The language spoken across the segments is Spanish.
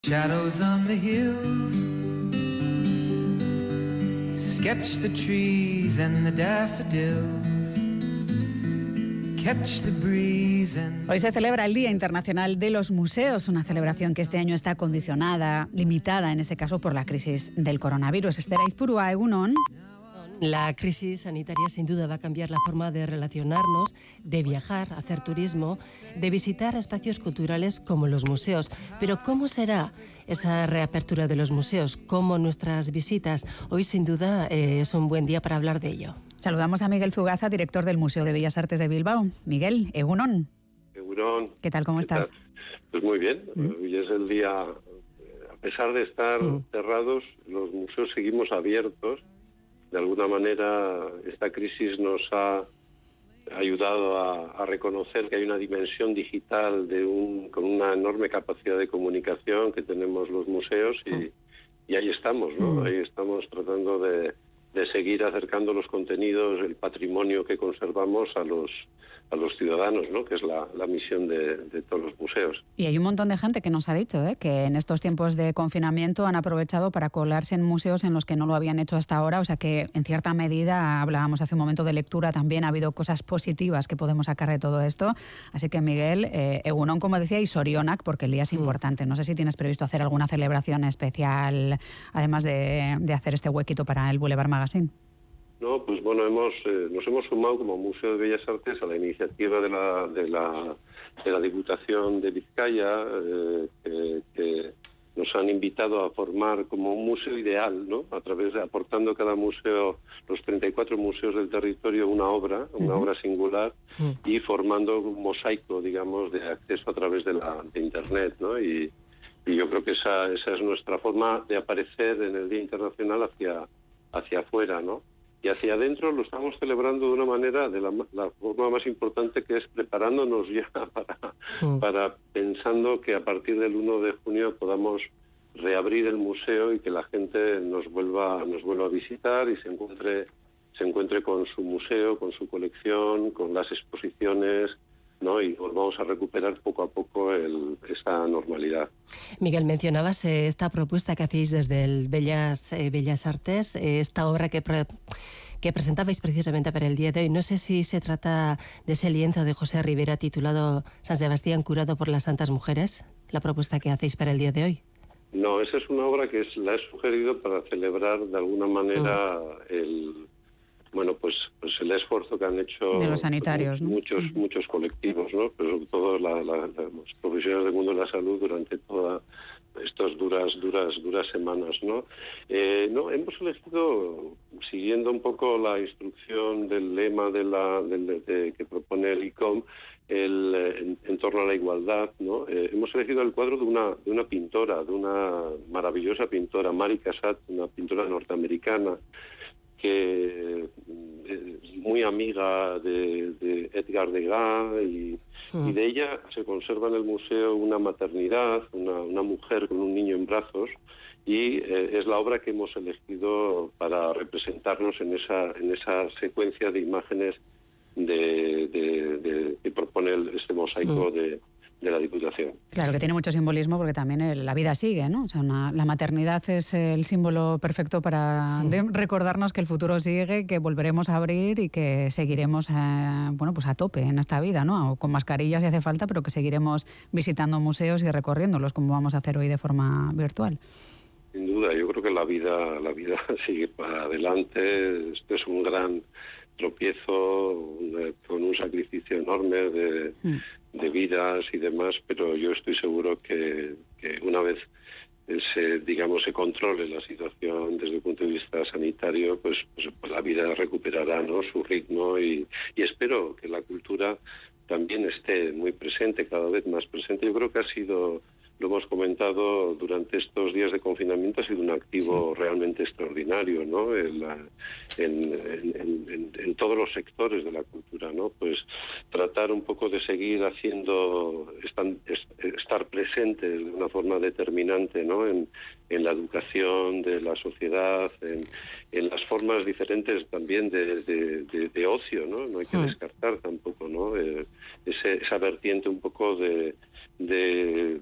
Shadows on the hills, sketch the trees and the daffodils, catch the breeze and... Hoy se celebra el Día Internacional de los Museos, una celebración que este año está condicionada, limitada en este caso por la crisis del coronavirus. Esther Aizpurua, egunon. La crisis sanitaria sin duda va a cambiar la forma de relacionarnos, de viajar, hacer turismo, de visitar espacios culturales como los museos. Pero ¿cómo será esa reapertura de los museos? ¿Cómo nuestras visitas? Hoy sin duda es un buen día para hablar de ello. Saludamos a Miguel Zugaza, director del Museo de Bellas Artes de Bilbao. Miguel, egunon. Egunon. ¿Qué tal? ¿Cómo estás? Pues muy bien. Hoy es el día, a pesar de estar cerrados, los museos seguimos abiertos. De alguna manera, esta crisis nos ha ayudado a reconocer que hay una dimensión digital con una enorme capacidad de comunicación que tenemos los museos y ahí estamos, ¿no? Ahí estamos tratando de seguir acercando los contenidos, el patrimonio que conservamos a los ciudadanos, ¿no? Que es la misión de todos los museos. Y hay un montón de gente que nos ha dicho que en estos tiempos de confinamiento han aprovechado para colarse en museos en los que no lo habían hecho hasta ahora, o sea que en cierta medida, hablábamos hace un momento de lectura, también ha habido cosas positivas que podemos sacar de todo esto. Así que Miguel, egunon, como decía, y sorionak, porque el día es importante. No sé si tienes previsto hacer alguna celebración especial, además de hacer este huequito para el Boulevard Magazine. No, pues bueno, nos hemos sumado como Museo de Bellas Artes a la iniciativa de la Diputación de Vizcaya, que nos han invitado a formar como un museo ideal, ¿no? A través de aportando cada museo, los 34 museos del territorio, una obra singular, y formando un mosaico, digamos, de acceso a través de Internet, ¿no? Y yo creo que esa es nuestra forma de aparecer en el Día Internacional hacia afuera, ¿no? Y hacia adentro lo estamos celebrando de una manera, de la forma más importante, que es preparándonos ya para pensando que a partir del 1 de junio podamos reabrir el museo y que la gente nos vuelva a visitar y se encuentre con su museo, con su colección, con las exposiciones, ¿no? Y volvamos a recuperar poco a poco esa normalidad. Miguel, mencionabas esta propuesta que hacéis desde el Bellas Artes, esta obra que presentabais precisamente para el día de hoy. No sé si se trata de ese lienzo de José Rivera titulado San Sebastián curado por las Santas Mujeres, la propuesta que hacéis para el día de hoy. No, esa es una obra que la he sugerido para celebrar de alguna manera pues el esfuerzo que han hecho de los sanitarios, ¿no? muchos colectivos, ¿no? Pero sobre todo los profesionales del mundo de la salud durante todas estas duras semanas, ¿no? Hemos elegido, siguiendo un poco la instrucción del lema que propone el ICOM, en torno a la igualdad, ¿no? Hemos elegido el cuadro de una pintora, de una maravillosa pintora, Mary Cassatt, una pintora norteamericana, que es muy amiga de Edgar Degas y de ella se conserva en el museo una maternidad, una mujer con un niño en brazos, y es la obra que hemos elegido para representarnos en esa secuencia de imágenes que propone este mosaico de la Diputación. Claro, que tiene mucho simbolismo porque también la vida sigue, ¿no? O sea, la maternidad es el símbolo perfecto para recordarnos que el futuro sigue, que volveremos a abrir y que seguiremos a tope en esta vida, ¿no? O con mascarillas si hace falta, pero que seguiremos visitando museos y recorriéndolos como vamos a hacer hoy de forma virtual. Sin duda, yo creo que la vida sigue para adelante. Esto es un gran tropiezo con un sacrificio enorme de vidas y demás, pero yo estoy seguro que una vez se controle la situación desde el punto de vista sanitario, pues la vida recuperará, ¿no?, su ritmo y espero que la cultura también esté muy presente, cada vez más presente. Yo creo que lo hemos comentado durante estos días de confinamiento, ha sido un activo realmente extraordinario, ¿no? En todos los sectores de la cultura, ¿no? Pues tratar un poco de seguir estar presente de una forma determinante, ¿no? En la educación de la sociedad, en las formas diferentes también de ocio, ¿no? No hay que descartar tampoco, ¿no? Esa vertiente un poco de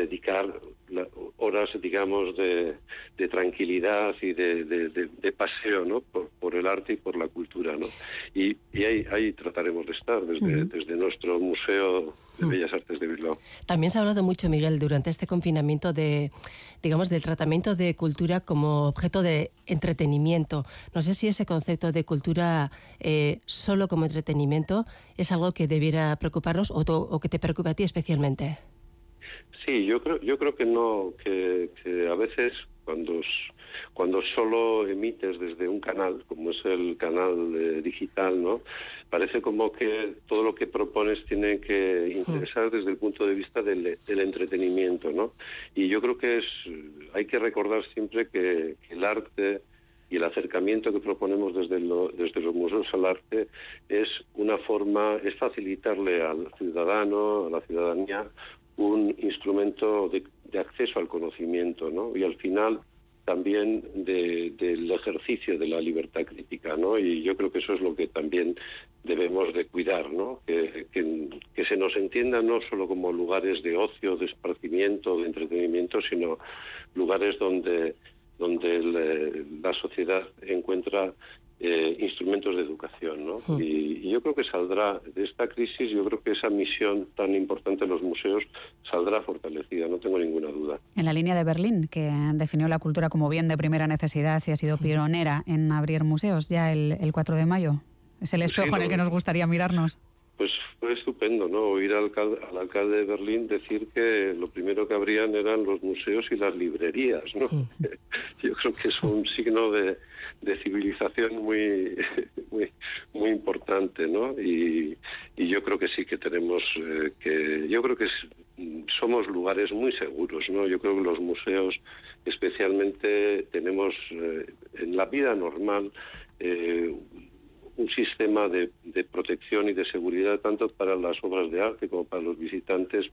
dedicar horas, digamos, de tranquilidad y de paseo, ¿no? Por el arte y por la cultura, ¿no? Y ahí trataremos de estar desde nuestro Museo de Bellas Artes de Bilbao. También se ha hablado mucho, Miguel, durante este confinamiento del tratamiento de cultura como objeto de entretenimiento. No sé si ese concepto de cultura solo como entretenimiento es algo que debiera preocuparnos o que te preocupe a ti especialmente. Sí, yo creo que no, que a veces cuando solo emites desde un canal, como es el canal digital, ¿no? Parece como que todo lo que propones tiene que interesar desde el punto de vista del entretenimiento, ¿no? Y yo creo que hay que recordar siempre que el arte y el acercamiento que proponemos desde los museos al arte es facilitarle al ciudadano, a la ciudadanía, un instrumento de acceso al conocimiento, ¿no? Y al final también del ejercicio de la libertad crítica, ¿no? Y yo creo que eso es lo que también debemos de cuidar, ¿no? Que se nos entienda no solo como lugares de ocio, de esparcimiento, de entretenimiento, sino lugares donde la sociedad encuentra instrumentos de educación, ¿no? Y yo creo que saldrá de esta crisis, yo creo que esa misión tan importante de los museos saldrá fortalecida, no tengo ninguna duda. En la línea de Berlín, que definió la cultura como bien de primera necesidad y ha sido pionera en abrir museos ya el 4 de mayo. Es el espejo en el que nos gustaría mirarnos. Pues fue estupendo, ¿no? Oír al alcalde de Berlín decir que lo primero que abrían eran los museos y las librerías, ¿no? Yo creo que es un signo de civilización muy importante, ¿no? Y yo creo que sí que tenemos somos lugares muy seguros, ¿no? Yo creo que los museos especialmente tenemos en la vida normal un sistema de protección y de seguridad tanto para las obras de arte como para los visitantes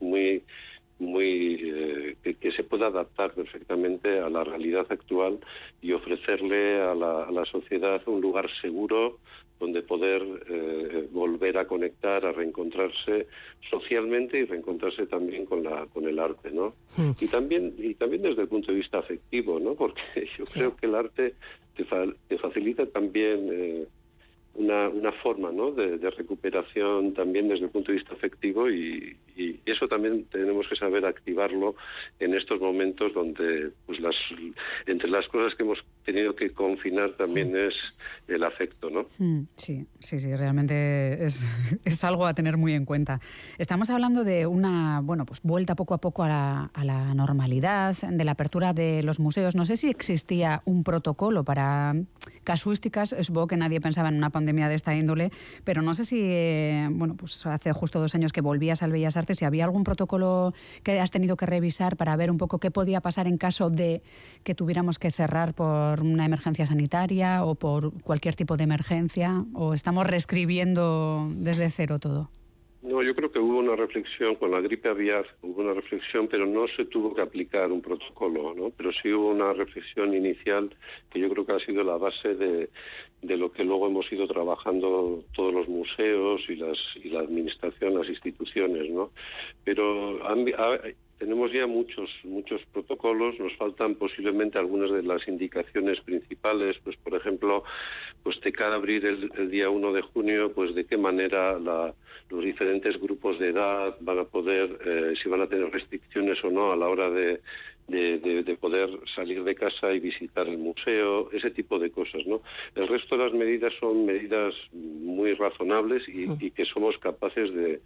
que se pueda adaptar perfectamente a la realidad actual y ofrecerle a la sociedad un lugar seguro donde poder volver a conectar, a reencontrarse socialmente y reencontrarse también con el arte, ¿no? Y también desde el punto de vista afectivo, ¿no? Porque yo creo que el arte te facilita también una forma, ¿no? de recuperación también desde el punto de vista afectivo y eso también tenemos que saber activarlo en estos momentos donde pues entre las cosas que hemos tenido que confinar también es el afecto, ¿no? Sí, realmente es algo a tener muy en cuenta. Estamos hablando de una vuelta poco a poco a la normalidad, de la apertura de los museos. No sé si existía un protocolo para casuísticas, supongo que nadie pensaba en una pandemia de esta índole, pero no sé si hace justo 2 años que volvías al Bellas Artes, si había algún protocolo que has tenido que revisar para ver un poco qué podía pasar en caso de que tuviéramos que cerrar por una emergencia sanitaria o por cualquier tipo de emergencia, o estamos reescribiendo desde cero todo. No, yo creo que hubo una reflexión con la gripe aviar, pero no se tuvo que aplicar un protocolo, ¿no? Pero sí hubo una reflexión inicial que yo creo que ha sido la base de lo que luego hemos ido trabajando todos los museos y la administración, las instituciones, ¿no? Pero tenemos ya muchos protocolos, nos faltan posiblemente algunas de las indicaciones principales, pues por ejemplo, pues de cara a abrir el día 1 de junio, pues de qué manera los diferentes grupos de edad van a poder, si van a tener restricciones o no a la hora de poder salir de casa y visitar el museo, ese tipo de cosas, ¿no? El resto de las medidas son medidas muy razonables y que somos capaces de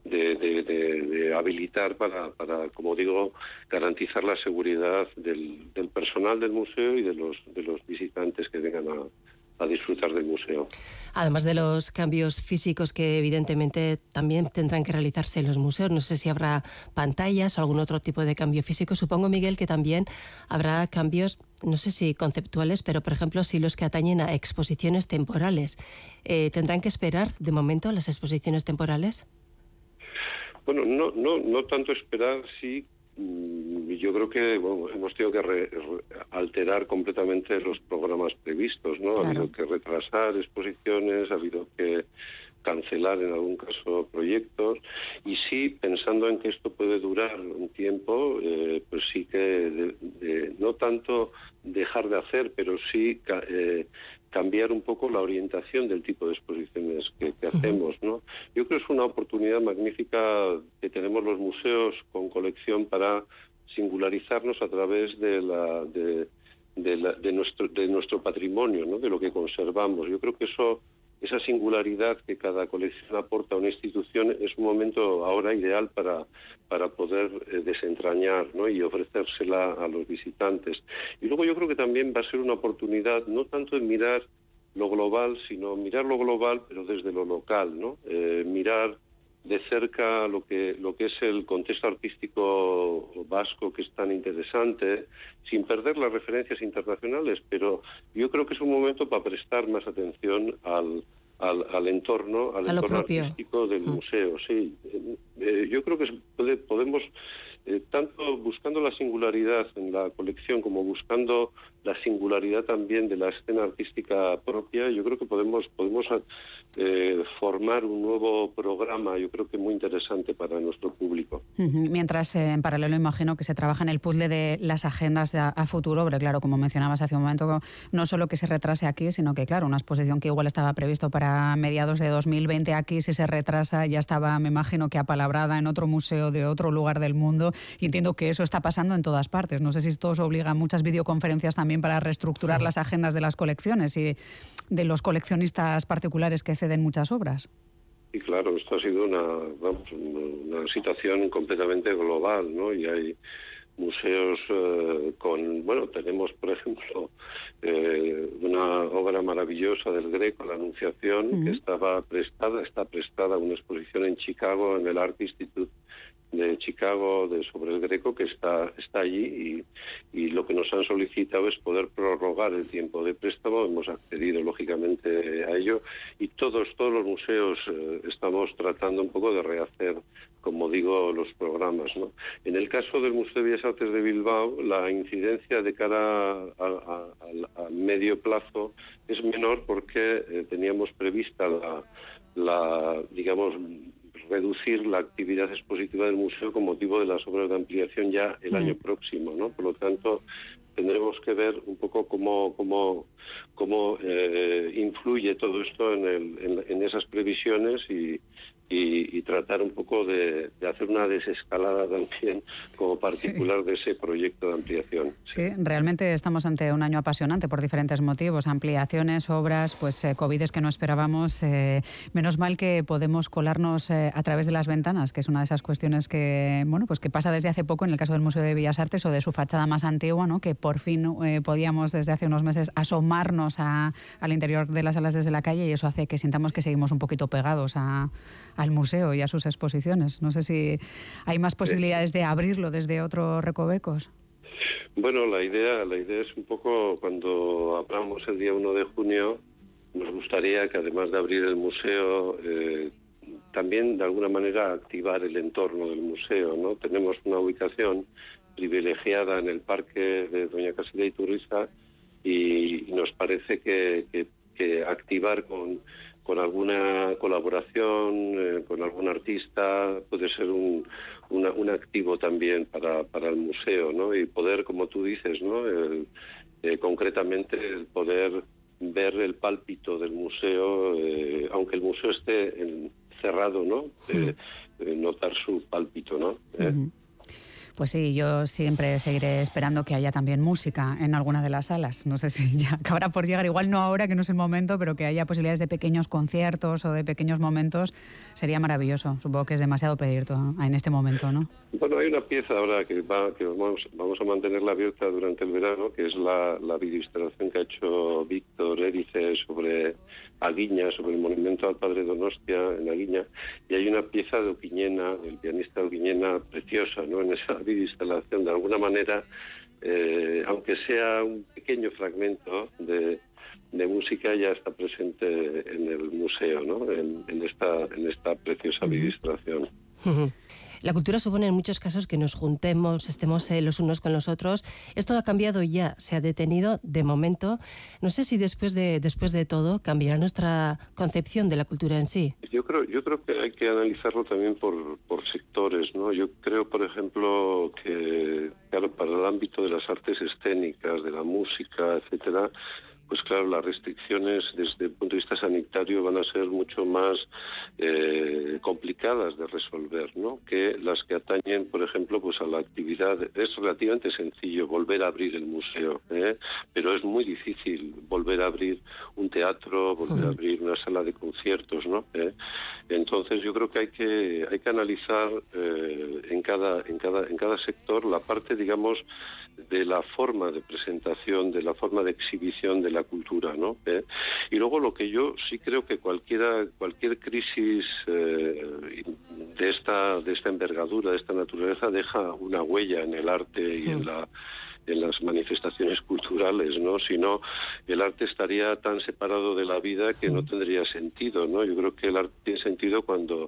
habilitar para, como digo, garantizar la seguridad del personal del museo y de los visitantes que vengan a disfrutar del museo. Además de los cambios físicos que evidentemente también tendrán que realizarse en los museos, no sé si habrá pantallas o algún otro tipo de cambio físico. Supongo, Miguel, que también habrá cambios, no sé si conceptuales, pero por ejemplo, si los que atañen a exposiciones temporales. ¿Tendrán que esperar de momento las exposiciones temporales? Bueno, no tanto esperar, sí. Yo creo que hemos tenido que alterar completamente los programas previstos, ¿no? Claro. Ha habido que retrasar exposiciones, ha habido que cancelar en algún caso proyectos, y sí, pensando en que esto puede durar un tiempo, pues sí que no tanto dejar de hacer, pero sí cambiar un poco la orientación del tipo de exposiciones que hacemos, ¿no? Yo creo que es una oportunidad magnífica que tenemos los museos con colección para singularizarnos a través de nuestro patrimonio, ¿no? De lo que conservamos. Yo creo que esa singularidad que cada colección aporta a una institución es un momento ahora ideal para poder desentrañar, ¿no? Y ofrecérsela a los visitantes. Y luego yo creo que también va a ser una oportunidad no tanto en mirar lo global, sino mirar lo global pero desde lo local, ¿no? Mirar de cerca lo que es el contexto artístico vasco, que es tan interesante, sin perder las referencias internacionales, pero yo creo que es un momento para prestar más atención al entorno artístico del museo. Sí, yo creo que podemos, tanto buscando la singularidad en la colección como buscando la singularidad también de la escena artística propia, yo creo que podemos formar un nuevo programa, yo creo que muy interesante para nuestro público. Mientras, en paralelo, imagino que se trabaja en el puzzle de las agendas a futuro, pero claro, como mencionabas hace un momento, no solo que se retrase aquí, sino que, claro, una exposición que igual estaba previsto para mediados de 2020 aquí, si se retrasa, ya estaba, me imagino, que apalabrada en otro museo de otro lugar del mundo, y entiendo que eso está pasando en todas partes. No sé si esto os obliga a muchas videoconferencias también para reestructurar las agendas de las colecciones y de los coleccionistas particulares que ceden muchas obras. Y claro, esto ha sido una situación completamente global, ¿no? Y hay museos tenemos, por ejemplo, una obra maravillosa del Greco, La Anunciación, que está prestada a una exposición en Chicago, en el Art Institute de Chicago, sobre el Greco, que está allí, y lo que nos han solicitado es poder prorrogar el tiempo de préstamo. Hemos accedido lógicamente a ello, y todos los museos estamos tratando un poco de rehacer, como digo, los programas, ¿no? En el caso del Museo de Bellas Artes de Bilbao, la incidencia de cara a medio plazo es menor, porque teníamos prevista digamos, reducir la actividad expositiva del museo con motivo de las obras de ampliación ya el año próximo, ¿no? Por lo tanto, tendremos que ver un poco cómo influye todo esto en esas previsiones, y tratar un poco de hacer una desescalada también como particular de ese proyecto de ampliación. Sí, realmente estamos ante un año apasionante por diferentes motivos, ampliaciones, obras, pues COVIDes que no esperábamos. Menos mal que podemos colarnos a través de las ventanas, que es una de esas cuestiones que, bueno, pues que pasa desde hace poco en el caso del Museo de Bellas Artes o de su fachada más antigua, ¿no? Que por fin podíamos desde hace unos meses asomarnos al interior de las salas desde la calle, y eso hace que sintamos que seguimos un poquito pegados al museo y a sus exposiciones. No sé si hay más posibilidades de abrirlo desde otros recovecos. Bueno, la idea es un poco, cuando abramos el día 1 de junio, nos gustaría que, además de abrir el museo, también de alguna manera activar el entorno del museo, ¿no? Tenemos una ubicación privilegiada en el parque de Doña Casilda Iturriza, y nos parece que activar con alguna colaboración con algún artista puede ser un activo también para el museo, ¿no? Y poder, como tú dices, ¿no? Concretamente el poder ver el pálpito del museo, aunque el museo esté cerrado, ¿no? Notar su pálpito, ¿no? Pues sí, yo siempre seguiré esperando que haya también música en alguna de las salas. No sé si ya acabará por llegar, igual no ahora, que no es el momento, pero que haya posibilidades de pequeños conciertos o de pequeños momentos sería maravilloso. Supongo que es demasiado pedir todo en este momento, ¿no? Bueno, hay una pieza ahora que vamos a mantenerla abierta durante el verano, que es la videoinstalación que ha hecho Víctor Erice sobre Aguiña, sobre el monumento al padre Donostia en Aguiña, y hay una pieza de Oquiñena, el pianista Oquiñena, preciosa, ¿no? En esa videoinstalación, de alguna manera, aunque sea un pequeño fragmento de música, ya está presente en el museo, ¿no? En esta preciosa videoinstalación. La cultura supone en muchos casos que nos juntemos, estemos los unos con los otros. Esto ha cambiado ya, se ha detenido de momento. No sé si después de todo cambiará nuestra concepción de la cultura en sí. Yo creo que hay que analizarlo también por sectores, ¿no? Yo creo, por ejemplo, que claro, para el ámbito de las artes escénicas, de la música, etcétera, pues claro, las restricciones desde el punto de vista sanitario van a ser mucho más complicadas de resolver, ¿no? Que las que atañen, por ejemplo, pues a la actividad. Es relativamente sencillo volver a abrir el museo, pero es muy difícil volver a abrir un teatro, volver a abrir una sala de conciertos, ¿no? Entonces yo creo que hay que analizar en cada sector la parte, digamos, de la forma de presentación, de la forma de exhibición de la cultura, ¿no? Y luego lo que yo sí creo que cualquier crisis de esta envergadura, de esta naturaleza, deja una huella en el arte y en las manifestaciones culturales, ¿no? Si no, el arte estaría tan separado de la vida que no tendría sentido, ¿no? Yo creo que el arte tiene sentido cuando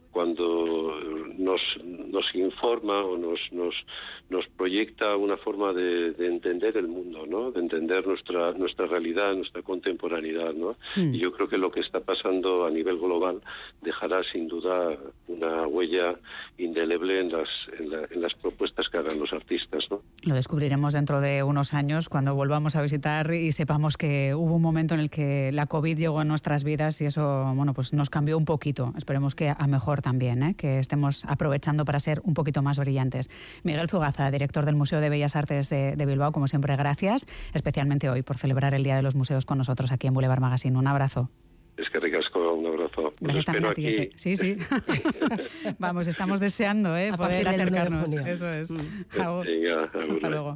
nos informa o nos proyecta una forma de entender el mundo, ¿no? De entender nuestra realidad, nuestra contemporaneidad, ¿no? Y yo creo que lo que está pasando a nivel global dejará sin duda una huella indeleble en las propuestas que hagan los artistas, ¿no? Lo descubriremos dentro de unos años cuando volvamos a visitar y sepamos que hubo un momento en el que la COVID llegó a nuestras vidas y eso, bueno, pues nos cambió un poquito. Esperemos que a mejor también, que estemos aprovechando para ser un poquito más brillantes. Miguel Zugaza, director del Museo de Bellas Artes de Bilbao, como siempre, gracias, especialmente hoy por celebrar el Día de los Museos con nosotros aquí en Boulevard Magazine. Un abrazo. Es que ricasco, un abrazo. Gracias también a ti. Aquí. Sí. Vamos, estamos deseando poder acercarnos. Eso es. Venga, Hasta luego.